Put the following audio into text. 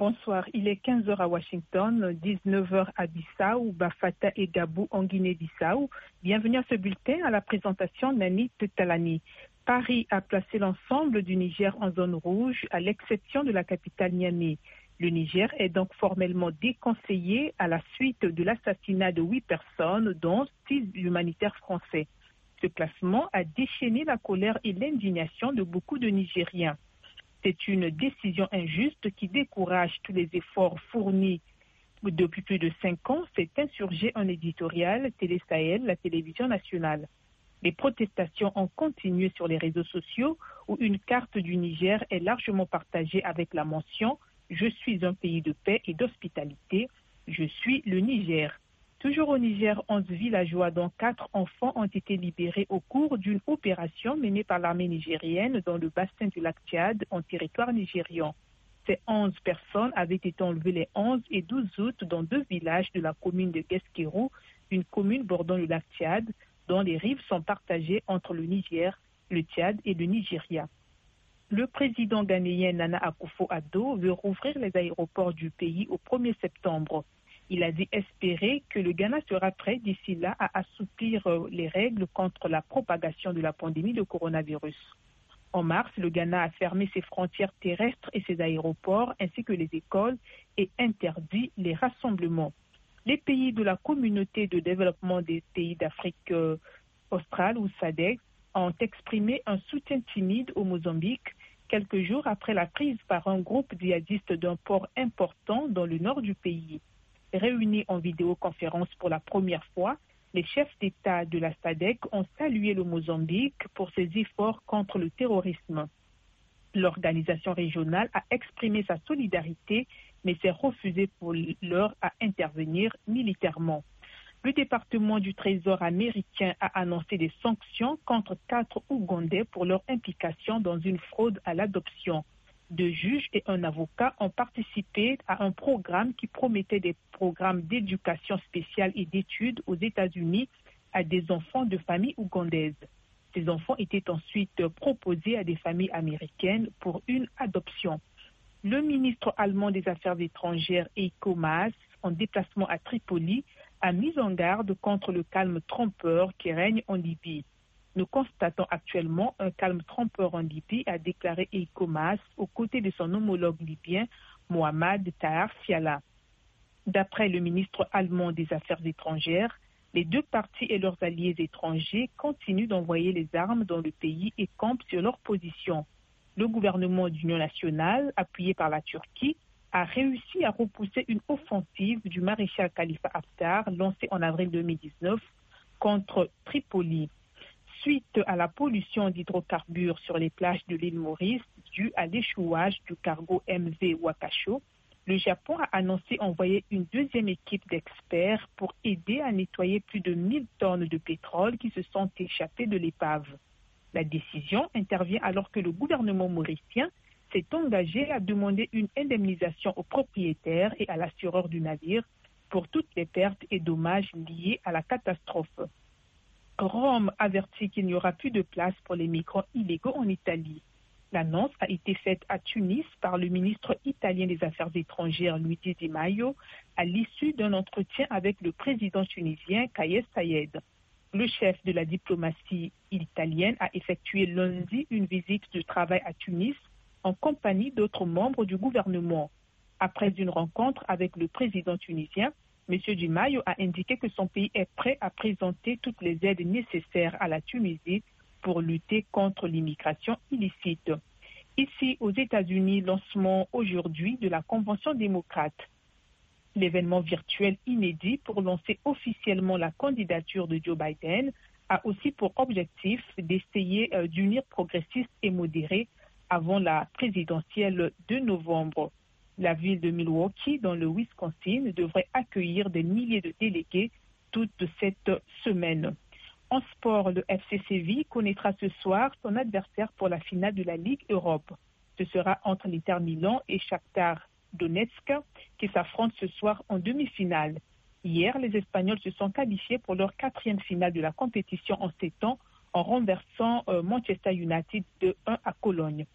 Bonsoir, il est 15 heures à Washington, 19 heures à Bissau, Bafata et Gabou en Guinée-Bissau. Bienvenue à ce bulletin à la présentation d'Annie Talani. Paris a placé l'ensemble du Niger en zone rouge, à l'exception de la capitale Niamey. Le Niger est donc formellement déconseillé à la suite de l'assassinat de 8 personnes, dont 6 humanitaires français. Ce classement a déchaîné la colère et l'indignation de beaucoup de Nigériens. C'est une décision injuste qui décourage tous les efforts fournis depuis plus de 5 ans. C'est insurgé en éditorial Télé Sahel, la télévision nationale. Les protestations ont continué sur les réseaux sociaux où une carte du Niger est largement partagée avec la mention « Je suis un pays de paix et d'hospitalité, je suis le Niger ». Toujours au Niger, 11 villageois dont 4 enfants ont été libérés au cours d'une opération menée par l'armée nigérienne dans le bassin du lac Tchad en territoire nigérian. Ces 11 personnes avaient été enlevées les 11 et 12 août dans 2 villages de la commune de Gueskérou, une commune bordant le lac Tchad, dont les rives sont partagées entre le Niger, le Tchad et le Nigeria. Le président ghanéen Nana Akufo-Addo veut rouvrir les aéroports du pays au 1er septembre. Il a dit espérer que le Ghana sera prêt d'ici là à assouplir les règles contre la propagation de la pandémie de coronavirus. En mars, le Ghana a fermé ses frontières terrestres et ses aéroports ainsi que les écoles et interdit les rassemblements. Les pays de la communauté de développement des pays d'Afrique australe ou SADC ont exprimé un soutien timide au Mozambique quelques jours après la prise par un groupe djihadiste d'un port important dans le nord du pays. Réunis en vidéoconférence pour la première fois, les chefs d'État de la SADC ont salué le Mozambique pour ses efforts contre le terrorisme. L'organisation régionale a exprimé sa solidarité, mais s'est refusée pour l'heure à intervenir militairement. Le département du Trésor américain a annoncé des sanctions contre 4 Ougandais pour leur implication dans une fraude à l'adoption. 2 juges et un avocat ont participé à un programme qui promettait des programmes d'éducation spéciale et d'études aux États-Unis à des enfants de familles ougandaises. Ces enfants étaient ensuite proposés à des familles américaines pour une adoption. Le ministre allemand des Affaires étrangères Heiko Maas, en déplacement à Tripoli, a mis en garde contre le calme trompeur qui règne en Libye. Nous constatons actuellement un calme trompeur en Libye, a déclaré Heiko Maas aux côtés de son homologue libyen Mohamed Tahar Fiala. D'après le ministre allemand des Affaires étrangères, les 2 parties et leurs alliés étrangers continuent d'envoyer les armes dans le pays et campent sur leur position. Le gouvernement d'union nationale, appuyé par la Turquie, a réussi à repousser une offensive du maréchal Khalifa Haftar lancée en avril 2019 contre Tripoli. Suite à la pollution d'hydrocarbures sur les plages de l'île Maurice due à l'échouage du cargo MV Wakasho, le Japon a annoncé envoyer une 2e équipe d'experts pour aider à nettoyer plus de 1000 tonnes de pétrole qui se sont échappées de l'épave. La décision intervient alors que le gouvernement mauricien s'est engagé à demander une indemnisation aux propriétaires et à l'assureur du navire pour toutes les pertes et dommages liés à la catastrophe. Rome avertit qu'il n'y aura plus de place pour les migrants illégaux en Italie. L'annonce a été faite à Tunis par le ministre italien des Affaires étrangères Luigi Di Maio à l'issue d'un entretien avec le président tunisien Kais Saied. Le chef de la diplomatie italienne a effectué lundi une visite de travail à Tunis en compagnie d'autres membres du gouvernement. Après une rencontre avec le président tunisien, M. Di Maio a indiqué que son pays est prêt à présenter toutes les aides nécessaires à la Tunisie pour lutter contre l'immigration illicite. Ici, aux États-Unis, lancement aujourd'hui de la Convention démocrate. L'événement virtuel inédit pour lancer officiellement la candidature de Joe Biden a aussi pour objectif d'essayer d'unir progressistes et modérés avant la présidentielle de novembre. La ville de Milwaukee, dans le Wisconsin, devrait accueillir des milliers de délégués toute cette semaine. En sport, le FC Séville connaîtra ce soir son adversaire pour la finale de la Ligue Europe. Ce sera entre l'Inter Milan et Shakhtar Donetsk qui s'affrontent ce soir en demi-finale. Hier, les Espagnols se sont qualifiés pour leur 4e finale de la compétition en 7 ans en renversant Manchester United de 1 à Cologne.